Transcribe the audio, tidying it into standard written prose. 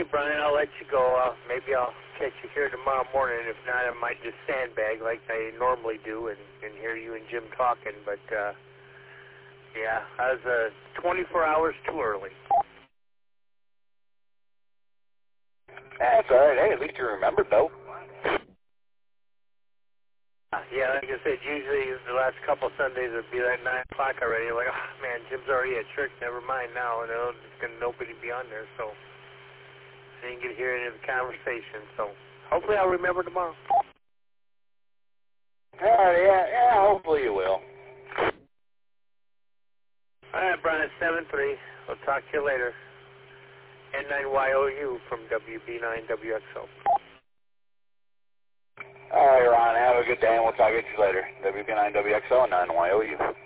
Okay, Brian, I'll let you go. Maybe I'll catch you here tomorrow morning. If not, I might just sandbag like I normally do and hear you and Jim talking. But, yeah, I was 24 hours too early. That's all right. Hey, at least you remembered, though. Yeah, like I said, usually the last couple of Sundays it would be like 9 o'clock already. Like, oh, man, Jim's already at church. Never mind now. And there's going to nobody be on there, so I didn't get to hear any of the conversation. So hopefully I'll remember tomorrow. Yeah, hopefully you will. All right, Brian, 7-3. We'll talk to you later. N9YOU from WB9WXO. All right, Ron, have a good day, and we'll talk to you later. WB9WXO and 9YOU.